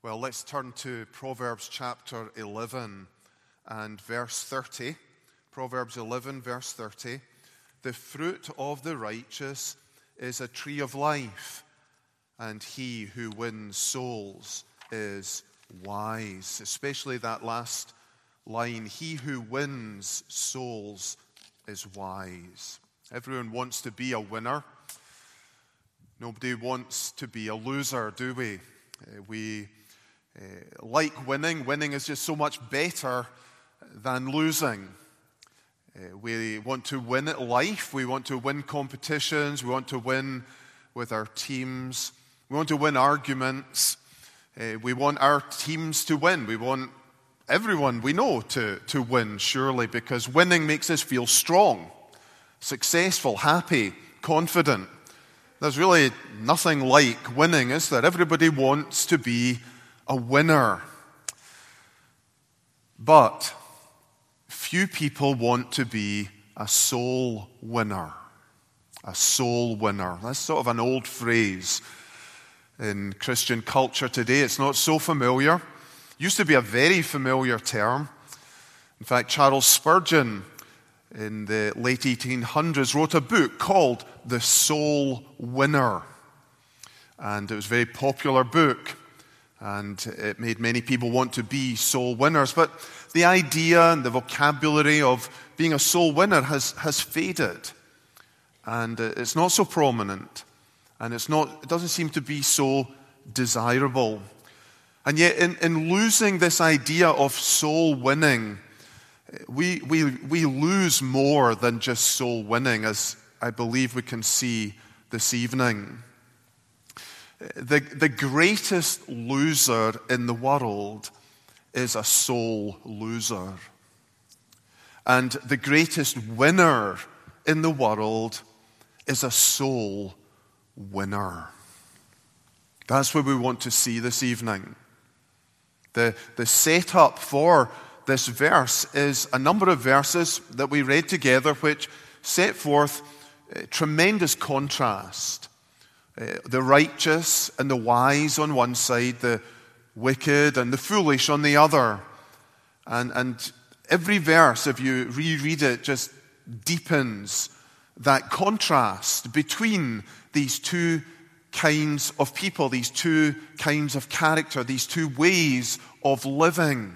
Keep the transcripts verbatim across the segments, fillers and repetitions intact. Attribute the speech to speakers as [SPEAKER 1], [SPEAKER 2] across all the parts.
[SPEAKER 1] Well, let's turn to Proverbs chapter eleven and verse thirty. Proverbs eleven, verse thirty. The fruit of the righteous is a tree of life, and he who wins souls is wise. Especially that last line, he who wins souls is wise. Everyone wants to be a winner. Nobody wants to be a loser, do we? Uh, we uh, like winning. Winning is just so much better than losing. Uh, we want to win at life. We want to win competitions. We want to win with our teams. We want to win arguments. Uh, we want our teams to win. We want everyone we know to, to win, surely, because winning makes us feel strong, successful, happy, confident. There's really nothing like winning, is there? Everybody wants to be a winner. But few people want to be a soul winner. A soul winner. That's sort of an old phrase in Christian culture today. It's not so familiar. Used to be a very familiar term. In fact, Charles Spurgeon in the late eighteen hundreds wrote a book called The Soul Winner. And it was a very popular book. And it made many people want to be soul winners. But the idea and the vocabulary of being a soul winner has, has faded. And it's not so prominent. And it's not, it doesn't seem to be so desirable. And yet in, in losing this idea of soul winning, we, we, we lose more than just soul winning, as I believe we can see this evening. The, the greatest loser in the world is a soul loser. And the greatest winner in the world is a soul winner. That's what we want to see this evening. The, the setup for this verse is a number of verses that we read together which set forth a tremendous contrast. Uh, the righteous and the wise on one side, the wicked and the foolish on the other. And, and every verse, if you reread it, just deepens that contrast between these two kinds of people, these two kinds of character, these two ways of living.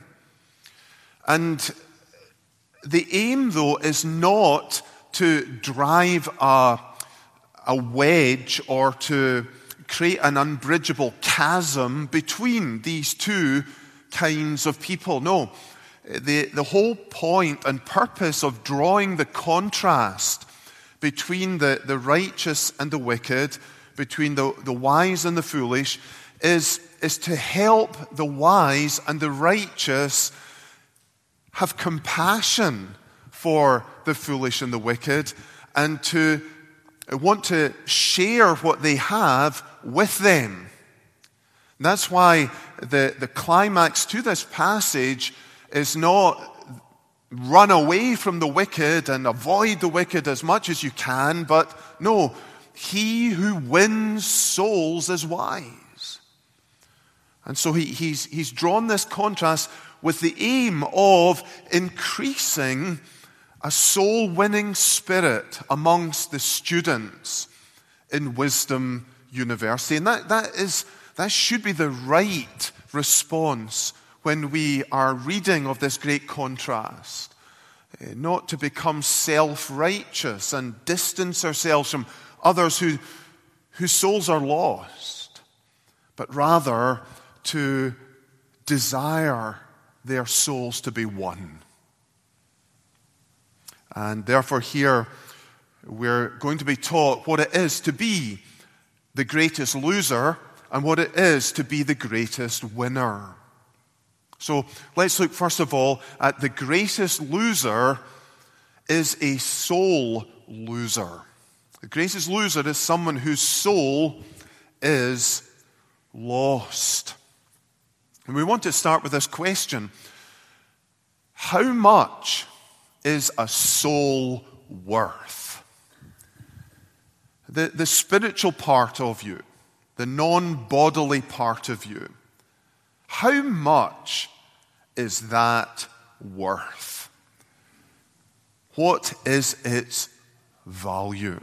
[SPEAKER 1] And the aim, though, is not to drive a a wedge or to create an unbridgeable chasm between these two kinds of people. No, the, the whole point and purpose of drawing the contrast between the, the righteous and the wicked, between the, the wise and the foolish, is, is to help the wise and the righteous have compassion for the foolish and the wicked, and to want to share what they have with them. And that's why the, the climax to this passage is not run away from the wicked and avoid the wicked as much as you can, but no, he who wins souls is wise. And so he, he's, he's drawn this contrast with the aim of increasing a soul-winning spirit amongst the students in Wisdom University. And that, that, is, that should be the right response when we are reading of this great contrast. Not to become self-righteous and distance ourselves from others who, whose souls are lost, but rather to desire their souls to be won. And therefore here we're going to be taught what it is to be the greatest loser and what it is to be the greatest winner. So let's look first of all at the greatest loser is a soul loser. The greatest loser is someone whose soul is lost. And we want to start with this question: how much is a soul worth? The, the spiritual part of you, the non-bodily part of you, How much is that worth? What is its value?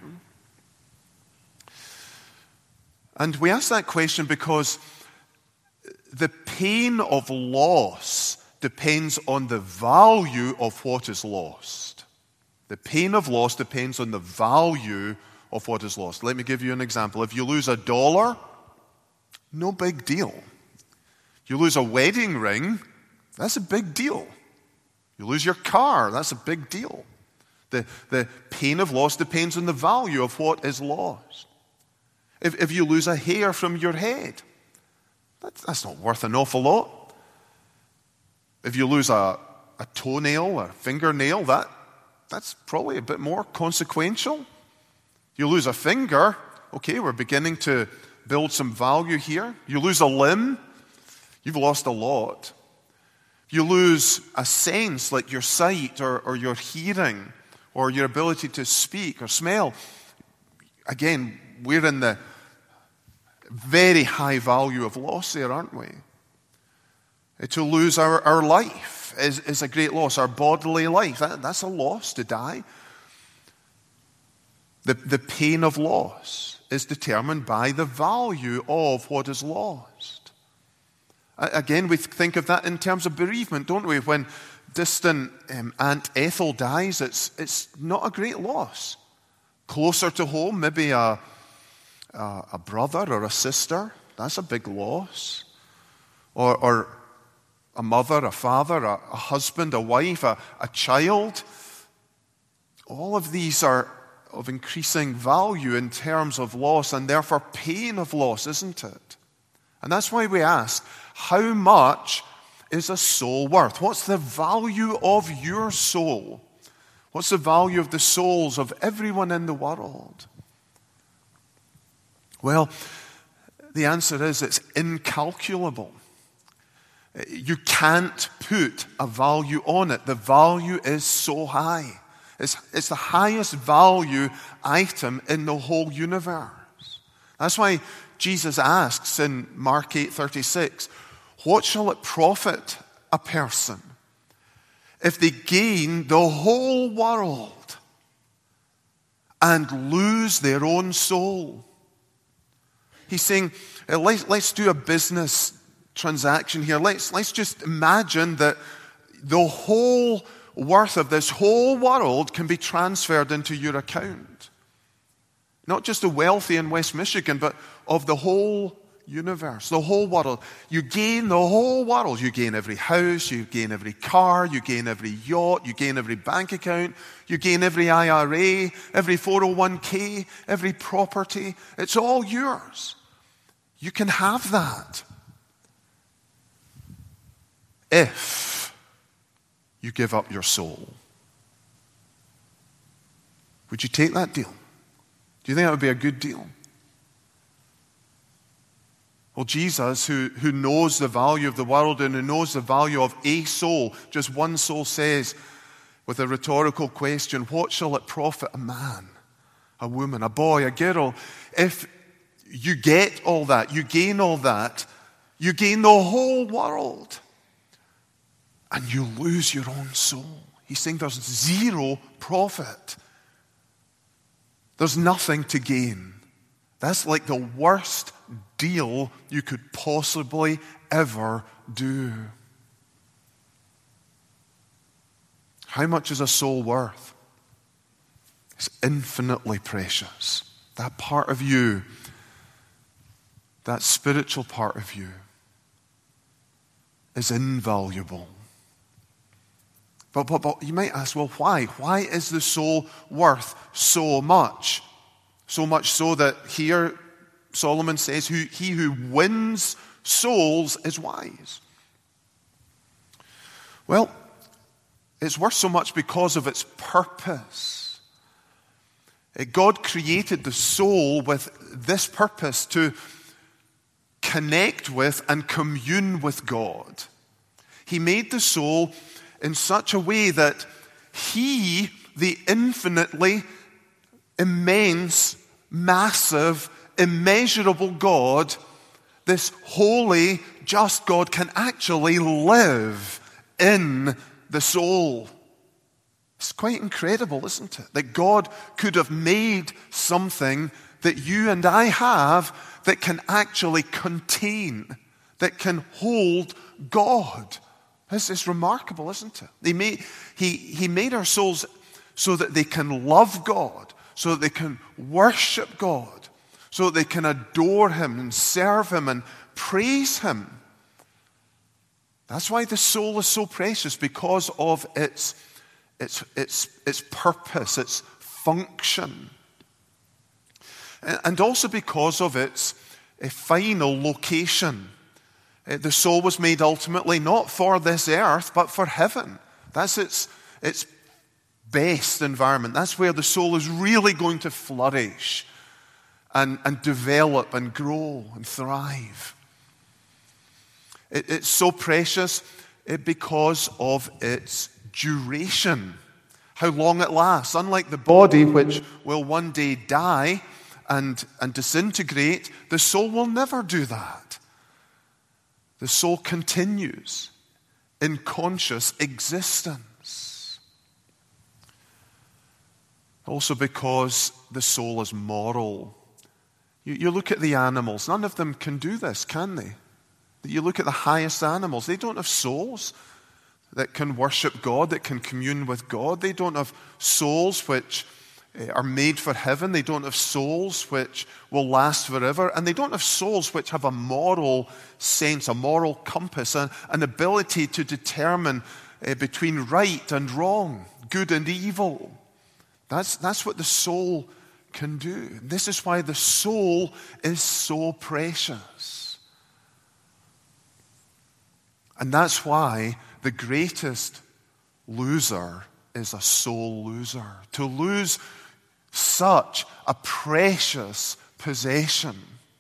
[SPEAKER 1] And we ask that question because the pain of loss depends on the value of what is lost. The pain of loss depends on the value of what is lost. Let me give you an example. If you lose a dollar, no big deal. You lose a wedding ring, that's a big deal. You lose your car, that's a big deal. The, the pain of loss depends on the value of what is lost. If, if you lose a hair from your head, that's, that's not worth an awful lot. If you lose a, a toenail or a fingernail, that, that's probably a bit more consequential. You lose a finger, okay, we're beginning to build some value here. You lose a limb, you've lost a lot. You lose a sense like your sight or, or your hearing or your ability to speak or smell. Again, we're in the very high value of loss there, aren't we? To lose our, our life is, is a great loss. Our bodily life, that, that's a loss, to die. The, the pain of loss is determined by the value of what is lost. Again, we think of that in terms of bereavement, don't we? When distant um, Aunt Ethel dies, it's, it's not a great loss. Closer to home, maybe a, a, a brother or a sister, that's a big loss. Or, or a mother, a father, a, a husband, a wife, a, a child. All of these are of increasing value in terms of loss and therefore pain of loss, isn't it? And that's why we ask, how much is a soul worth? What's the value of your soul? What's the value of the souls of everyone in the world? Well, the answer is it's incalculable. You can't put a value on it. The value is so high. It's, it's the highest value item in the whole universe. That's why Jesus asks in Mark eight thirty-six, what shall it profit a person if they gain the whole world and lose their own soul? He's saying, let's, let's do a business transaction here. Let's, let's just imagine that the whole worth of this whole world can be transferred into your account. Not just the wealthy in West Michigan, but of the whole universe, the whole world. You gain the whole world. You gain every house, you gain every car, you gain every yacht, you gain every bank account, you gain every I R A, every four oh one k, every property. It's all yours. You can have that if you give up your soul. Would you take that deal? Do you think that would be a good deal? Well, Jesus, who, who knows the value of the world and who knows the value of a soul, just one soul, says with a rhetorical question, what shall it profit a man, a woman, a boy, a girl, if you get all that, you gain all that, you gain the whole world, and you lose your own soul? He's saying there's zero profit. There's nothing to gain. That's like the worst deal you could possibly ever do. How much is a soul worth? It's infinitely precious. That part of you, that spiritual part of you, is invaluable. But, but, but you might ask, well, why? Why is the soul worth so much? So much so that here Solomon says, who, he who wins souls is wise. Well, it's worth so much because of its purpose. God created the soul with this purpose, to connect with and commune with God. He made the soul in such a way that He, the infinitely immense, massive, immeasurable God, this holy, just God can actually live in the soul. It's quite incredible, isn't it? That God could have made something that you and I have that can actually contain, that can hold God. This is remarkable, isn't it? He made, he, he made our souls so that they can love God, so that they can worship God, so that they can adore Him and serve Him and praise Him. That's why the soul is so precious, because of its, its, its, its purpose, its function. And also because of its final location. The soul was made ultimately not for this earth, but for heaven. That's its, its best environment. That's where the soul is really going to flourish and, and develop and grow and thrive. It, it's so precious because of its duration, how long it lasts. Unlike the body, which will one day die and, and disintegrate, the soul will never do that. The soul continues in conscious existence. Also because the soul is moral. You, you look at the animals, none of them can do this, can they? You look at the highest animals, they don't have souls that can worship God, that can commune with God. They don't have souls which are made for heaven. They don't have souls which will last forever. And they don't have souls which have a moral sense, a moral compass, an, an ability to determine uh, between right and wrong, good and evil. That's, that's what the soul can do. This is why the soul is so precious. And that's why the greatest loser is a soul loser. To lose such a precious possession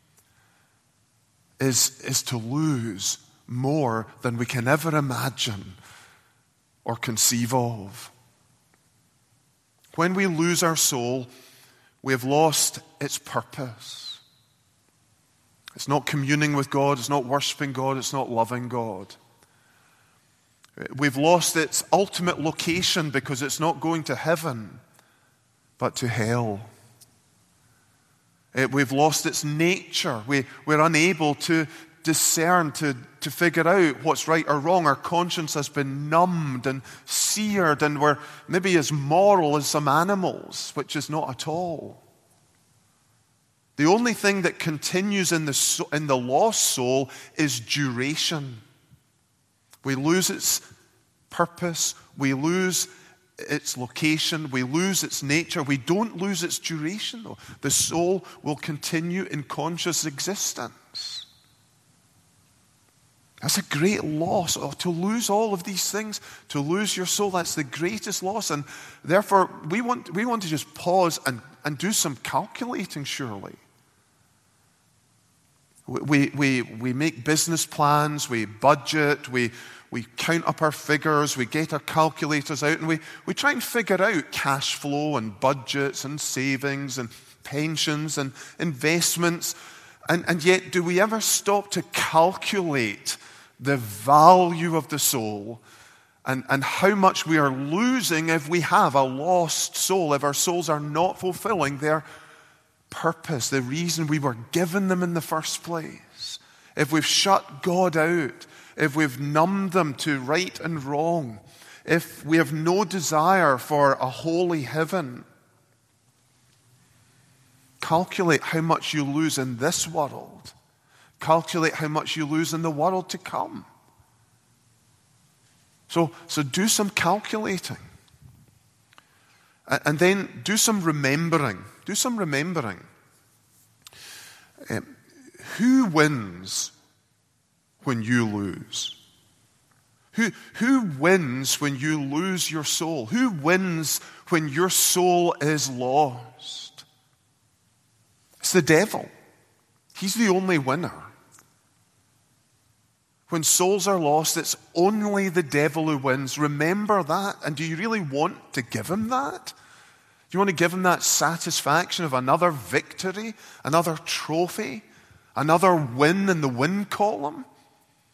[SPEAKER 1] is, is to lose more than we can ever imagine or conceive of. When we lose our soul, we have lost its purpose. It's not communing with God, it's not worshiping God, it's not loving God. We've lost its ultimate location because it's not going to heaven, but to hell. We've lost its nature. We, we're unable to discern, to, to figure out what's right or wrong. Our conscience has been numbed and seared, and we're maybe as moral as some animals, which is not at all. The only thing that continues in the, in the lost soul is duration. We lose its purpose, we lose its location, we lose its nature. We don't lose its duration, though. The soul will continue in conscious existence. That's a great loss. Oh, to lose all of these things, to lose your soul, that's the greatest loss. And therefore, we want, we want to just pause and, and do some calculating, surely. We, we, we make business plans, we budget, we, we count up our figures, we get our calculators out, and we, we try and figure out cash flow and budgets and savings and pensions and investments. And, and yet, do we ever stop to calculate the value of the soul and, and how much we are losing if we have a lost soul, if our souls are not fulfilling their purpose, the reason we were given them in the first place? If we've shut God out, if we've numbed them to right and wrong, if we have no desire for a holy heaven, calculate how much you lose in this world. Calculate how much you lose in the world to come. So, so do some calculating. And then do some remembering. Do some remembering. Um, who wins when you lose? Who, who wins when you lose your soul? Who wins when your soul is lost? It's the devil. He's the only winner. When souls are lost, it's only the devil who wins. Remember that. And do you really want to give him that? Do you want to give him that satisfaction of another victory, another trophy, another win in the win column?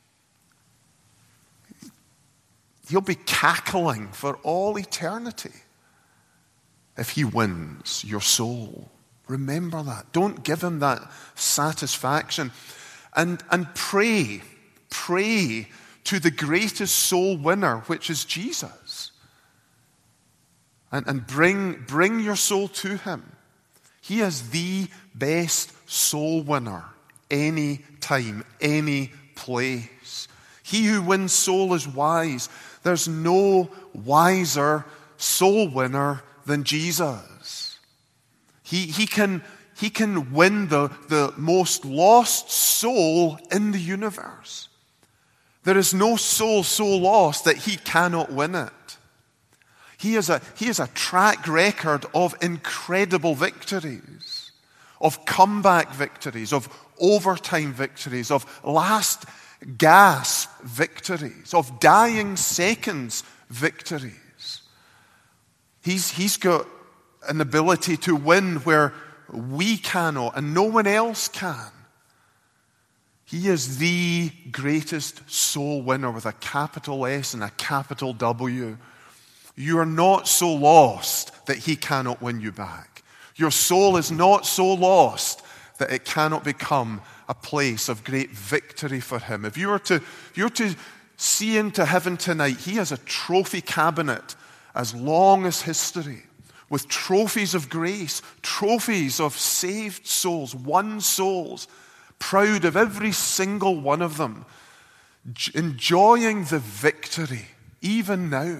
[SPEAKER 1] he'll be cackling for all eternity if he wins your soul. Remember that. Don't give him that satisfaction. And, and pray, pray to the greatest soul winner, which is Jesus. And, and bring, bring your soul to him. He is the best soul winner any time, any place. He who wins soul is wise. There's no wiser soul winner than Jesus. He, he, can, he can win the, the most lost soul in the universe. There is no soul so lost that he cannot win it. He has a, he has a track record of incredible victories, of comeback victories, of overtime victories, of last gasp victories, of dying seconds victories. He's, he's got an ability to win where we cannot and no one else can. He is the greatest soul winner with a capital S and a capital W. You are not so lost that he cannot win you back. Your soul is not so lost that it cannot become a place of great victory for him. If you were to, if you were to see into heaven tonight, he has a trophy cabinet as long as history, with trophies of grace, trophies of saved souls, won souls, proud of every single one of them, enjoying the victory even now.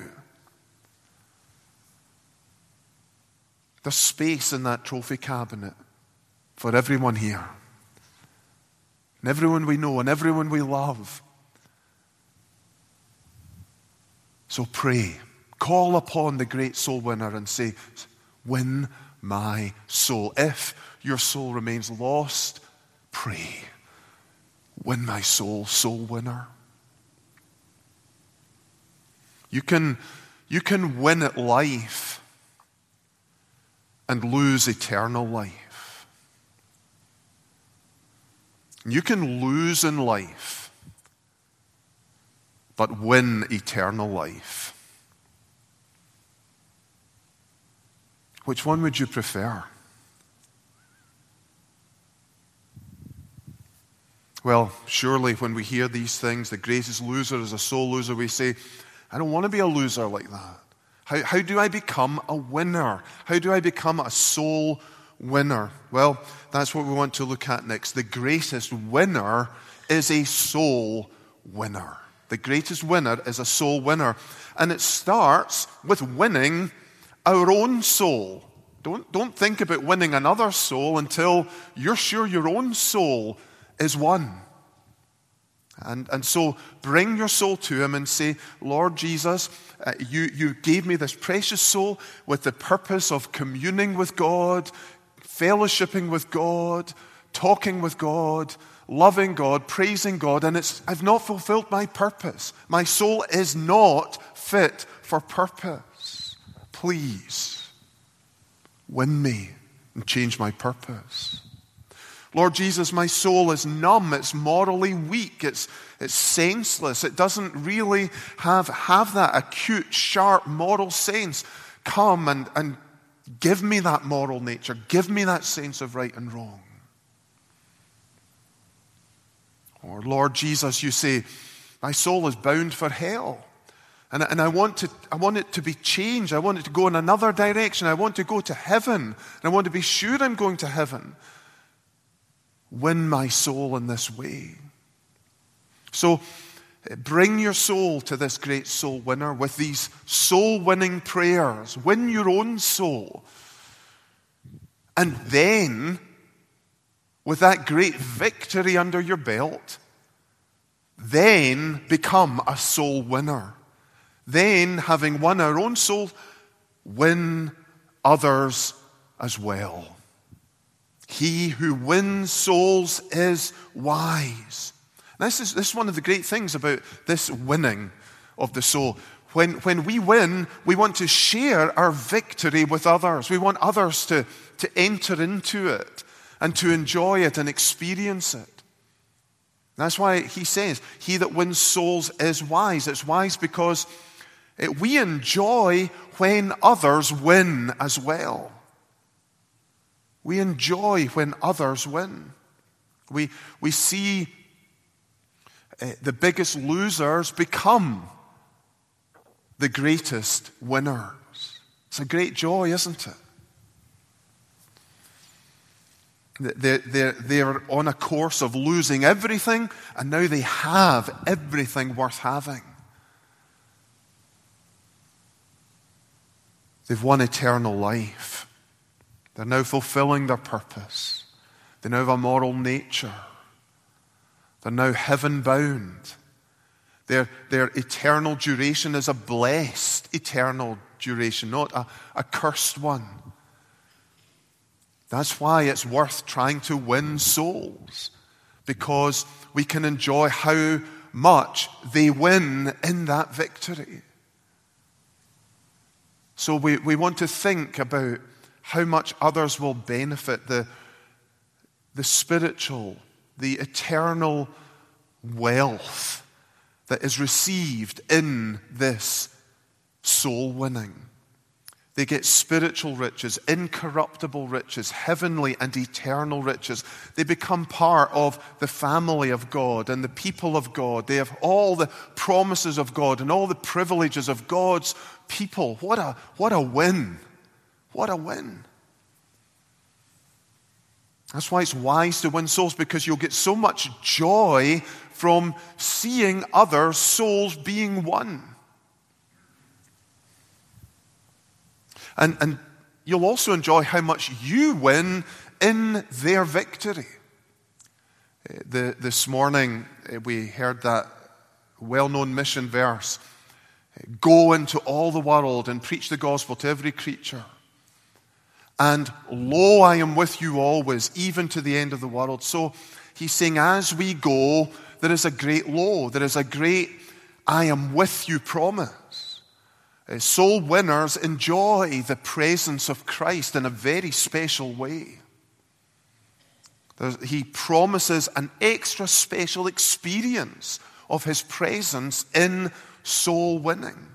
[SPEAKER 1] There's space in that trophy cabinet for everyone here, and everyone we know, and everyone we love. So pray. Call upon the great soul winner and say, win my soul. If your soul remains lost, pray. Win my soul, soul winner. You can, you can win at life and lose eternal life. You can lose in life, but win eternal life. Which one would you prefer? Well, surely when we hear these things, the greatest loser is a soul loser, we say, I don't want to be a loser like that. How, how do I become a winner? How do I become a soul winner? Well, that's what we want to look at next. The greatest winner is a soul winner. The greatest winner is a soul winner. And it starts with winning our own soul. Don't, don't think about winning another soul until you're sure your own soul is won. And, and so bring your soul to him and say, Lord Jesus, uh, you, you gave me this precious soul with the purpose of communing with God, fellowshipping with God, talking with God, loving God, praising God, and it's I've not fulfilled my purpose. My soul is not fit for purpose. Please win me and change my purpose. Lord Jesus, my soul is numb, it's morally weak, it's, it's senseless, it doesn't really have, have that acute, sharp moral sense. Come and, and give me that moral nature, give me that sense of right and wrong. Or Lord Jesus, you say, my soul is bound for hell. And, and I want to, I want it to be changed. I want it to go in another direction. I want to go to heaven. And I want to be sure I'm going to heaven. Win my soul in this way. So bring your soul to this great soul winner with these soul-winning prayers. Win your own soul. And then, with that great victory under your belt, then become a soul winner. Then, having won our own soul, win others as well. He who wins souls is wise. This is, this is one of the great things about this winning of the soul. When, when we win, we want to share our victory with others. We want others to, to enter into it and to enjoy it and experience it. That's why he says, he that wins souls is wise. It's wise because It, we enjoy when others win as well. We enjoy when others win. We, we see uh, the biggest losers become the greatest winners. It's a great joy, isn't it? They're, they're, they're on a course of losing everything, and now they have everything worth having. They've won eternal life. They're now fulfilling their purpose. They now have a moral nature. They're now heaven-bound. Their, their eternal duration is a blessed eternal duration, not a, a cursed one. That's why it's worth trying to win souls, because we can enjoy how much they win in that victory. So we, we want to think about how much others will benefit, the, the spiritual, the eternal wealth that is received in this soul winning. They get spiritual riches, incorruptible riches, heavenly and eternal riches. They become part of the family of God and the people of God. They have all the promises of God and all the privileges of God's people. What a, what a win. What a win. That's why it's wise to win souls, because you'll get so much joy from seeing other souls being won. And, and you'll also enjoy how much you win in their victory. The, this morning we heard that well-known mission verse, "Go into all the world and preach the gospel to every creature. And lo, I am with you always, even to the end of the world." So he's saying, as we go, there is a great lo, there is a great I am with you promise. Soul winners enjoy the presence of Christ in a very special way. There's, he promises an extra special experience of his presence in soul winning.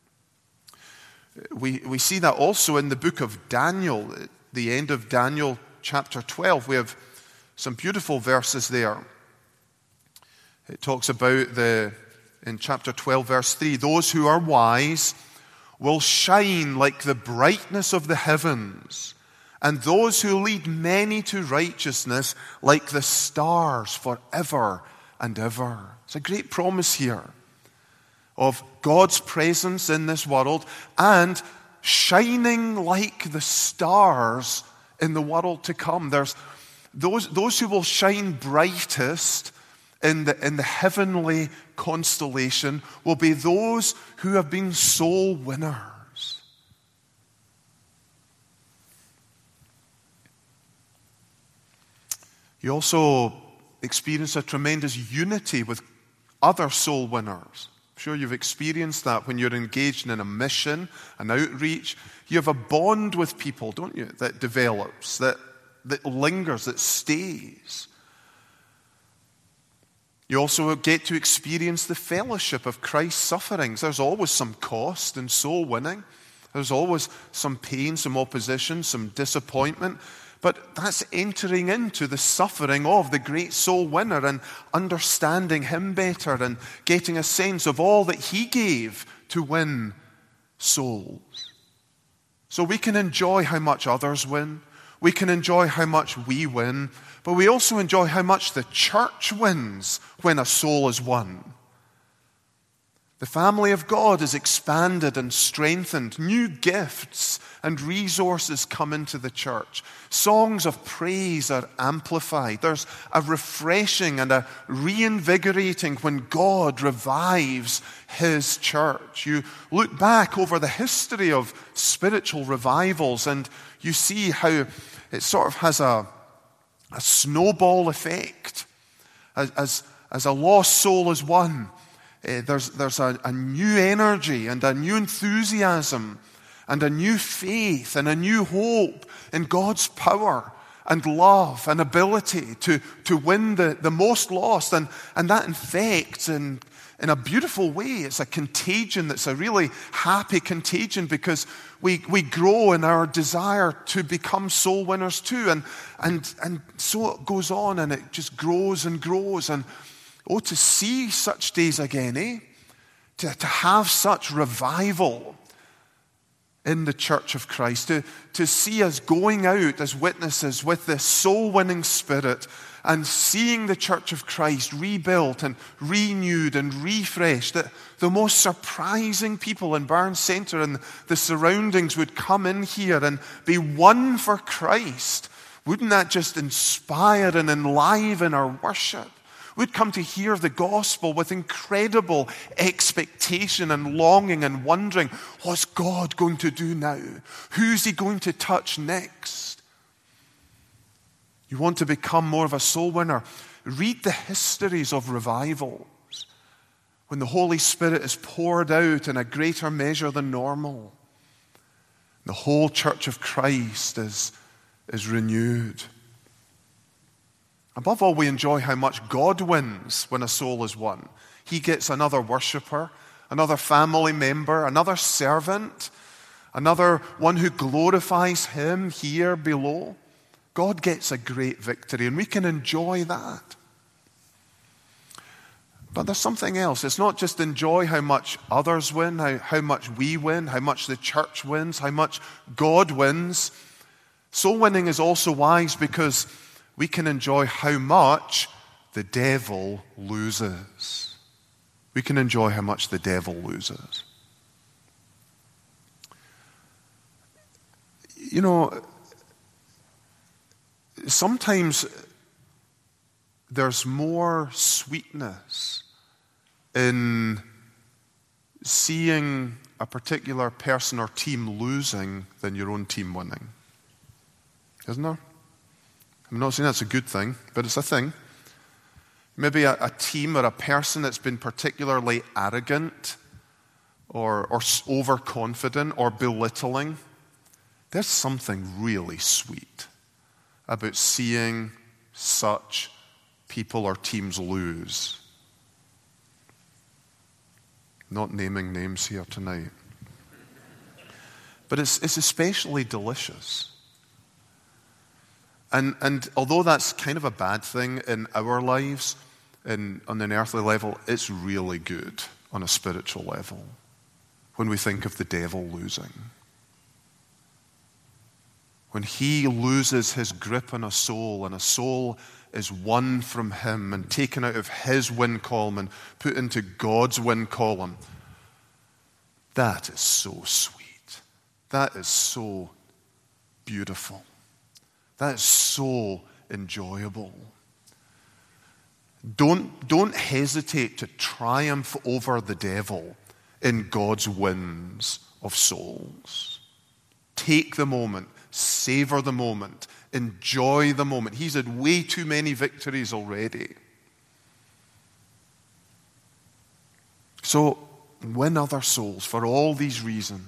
[SPEAKER 1] We, we see that also in the book of Daniel, at the end of Daniel chapter twelve. We have some beautiful verses there. It talks about, the in chapter twelve, verse three, "Those who are wise will shine like the brightness of the heavens, and those who lead many to righteousness like the stars forever and ever." It's a great promise here of God's presence in this world and shining like the stars in the world to come. There's those, those who will shine brightest in the, in the heavenly constellation will be those who have been soul winners. You also experience a tremendous unity with other soul winners. I'm sure you've experienced that when you're engaged in a mission, an outreach. You have a bond with people, don't you, that develops, that, that lingers, that stays. You also get to experience the fellowship of Christ's sufferings. There's always some cost in soul winning. There's always some pain, some opposition, some disappointment. But that's entering into the suffering of the great soul winner and understanding him better and getting a sense of all that he gave to win souls. So we can enjoy how much others win. We can enjoy how much we win. But we also enjoy how much the church wins when a soul is won. The family of God is expanded and strengthened. New gifts and resources come into the church. Songs of praise are amplified. There's a refreshing and a reinvigorating when God revives his church. You look back over the history of spiritual revivals and you see how it sort of has a, a snowball effect. As, as, as a lost soul is won, Uh, there's there's a, a new energy and a new enthusiasm and a new faith and a new hope in God's power and love and ability to, to win the, the most lost. And, and that infects and in a beautiful way. It's a contagion that's a really happy contagion because we, we grow in our desire to become soul winners too. And, and, and so it goes on and it just grows and grows. And oh, to see such days again, eh? To, to have such revival in the church of Christ, to, to see us going out as witnesses with this soul-winning spirit and seeing the church of Christ rebuilt and renewed and refreshed, that the most surprising people in Barnes Centre and the surroundings would come in here and be won for Christ. Wouldn't that just inspire and enliven our worship? We'd come to hear the gospel with incredible expectation and longing and wondering, what's God going to do now? Who's he going to touch next? You want to become more of a soul winner? Read the histories of revivals when the Holy Spirit is poured out in a greater measure than normal. The whole church of Christ is, is renewed. Above all, we enjoy how much God wins when a soul is won. He gets another worshiper, another family member, another servant, another one who glorifies him here below. God gets a great victory, and we can enjoy that. But there's something else. It's not just enjoy how much others win, how, how much we win, how much the church wins, how much God wins. Soul winning is also wise because we can enjoy how much the devil loses. We can enjoy how much the devil loses. You know, sometimes there's more sweetness in seeing a particular person or team losing than your own team winning. Isn't there? I'm not saying that's a good thing, but it's a thing. Maybe a, a team or a person that's been particularly arrogant or, or overconfident or belittling. There's something really sweet about seeing such people or teams lose. Not naming names here tonight. But it's, it's especially delicious. And, and although that's kind of a bad thing in our lives, in, on an earthly level, it's really good on a spiritual level when we think of the devil losing. When he loses his grip on a soul and a soul is won from him and taken out of his win column and put into God's win column, that is so sweet. That is so beautiful. That is so enjoyable. Don't, don't hesitate to triumph over the devil in God's wins of souls. Take the moment, savor the moment, enjoy the moment. He's had way too many victories already. So, win other souls for all these reasons.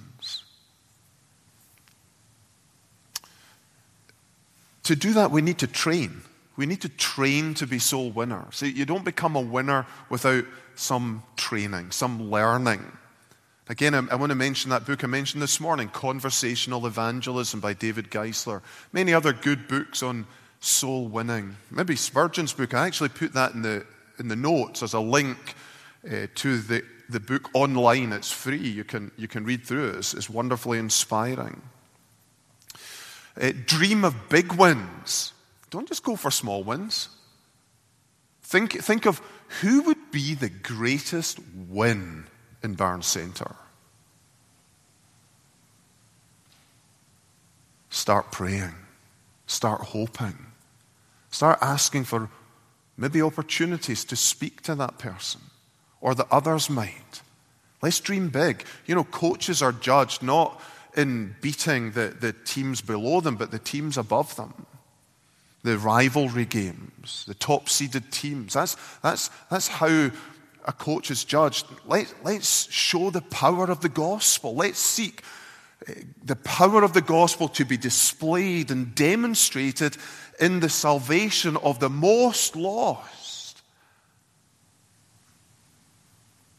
[SPEAKER 1] To do that, we need to train. We need to train to be soul winners. See, you don't become a winner without some training, some learning. Again, I, I want to mention that book I mentioned this morning, Conversational Evangelism by David Geisler. Many other good books on soul winning. Maybe Spurgeon's book. I actually put that in the in the notes as a link uh, to the, the book online. It's free. You can you can read through it. It's, it's wonderfully inspiring. Uh, dream of big wins. Don't just go for small wins. Think, think of who would be the greatest win in Barnes Centre. Start praying. Start hoping. Start asking for maybe opportunities to speak to that person or that others might. Let's dream big. You know, coaches are judged not in beating the, the teams below them, but the teams above them. The rivalry games, the top-seeded teams. That's, that's, that's how a coach is judged. Let, let's show the power of the gospel. Let's seek the power of the gospel to be displayed and demonstrated in the salvation of the most lost.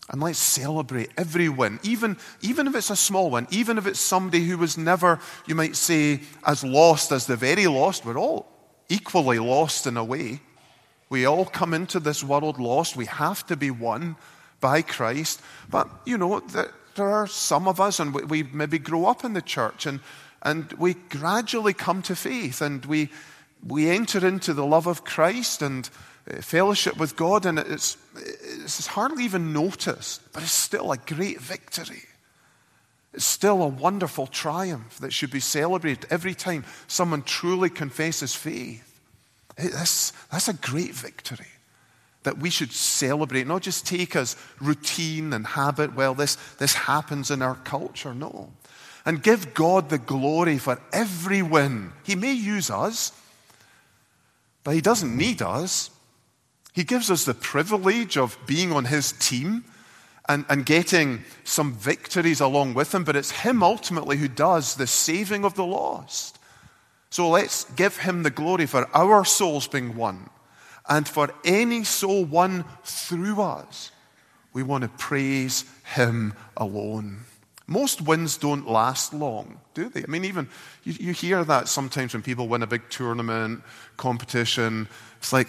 [SPEAKER 1] And let's celebrate every win, even, even if it's a small one, even if it's somebody who was never, you might say, as lost as the very lost. We're all equally lost in a way. We all come into this world lost. We have to be won by Christ. But, you know, there are some of us, and we maybe grow up in the church, and, and we gradually come to faith, and we, we enter into the love of Christ and fellowship with God, and it's, it's hardly even noticed, but it's still a great victory. It's still a wonderful triumph that should be celebrated every time someone truly confesses faith. That's, that's a great victory that we should celebrate, not just take as routine and habit. Well, this, this happens in our culture. No. And give God the glory for every win. He may use us, but he doesn't need us. He gives us the privilege of being on his team and, and getting some victories along with him, but it's him ultimately who does the saving of the lost. So let's give him the glory for our souls being won, and for any soul won through us. We want to praise him alone. Most wins don't last long, do they? I mean, even you, you hear that sometimes when people win a big tournament, competition. It's like,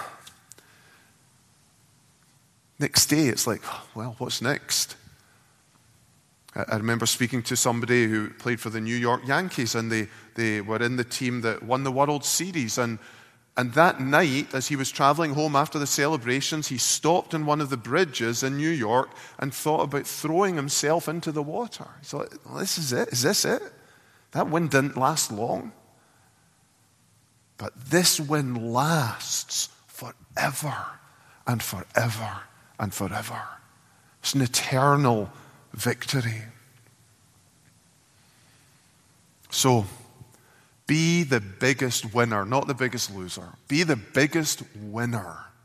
[SPEAKER 1] next day, it's like, well, what's next? I remember speaking to somebody who played for the New York Yankees, and they, they were in the team that won the World Series. And, and that night, as he was traveling home after the celebrations, he stopped on one of the bridges in New York and thought about throwing himself into the water. He thought, well, this is it? Is this it? That win didn't last long. But this win lasts forever and forever and forever. It's an eternal victory. So, be the biggest winner, not the biggest loser. Be the biggest winner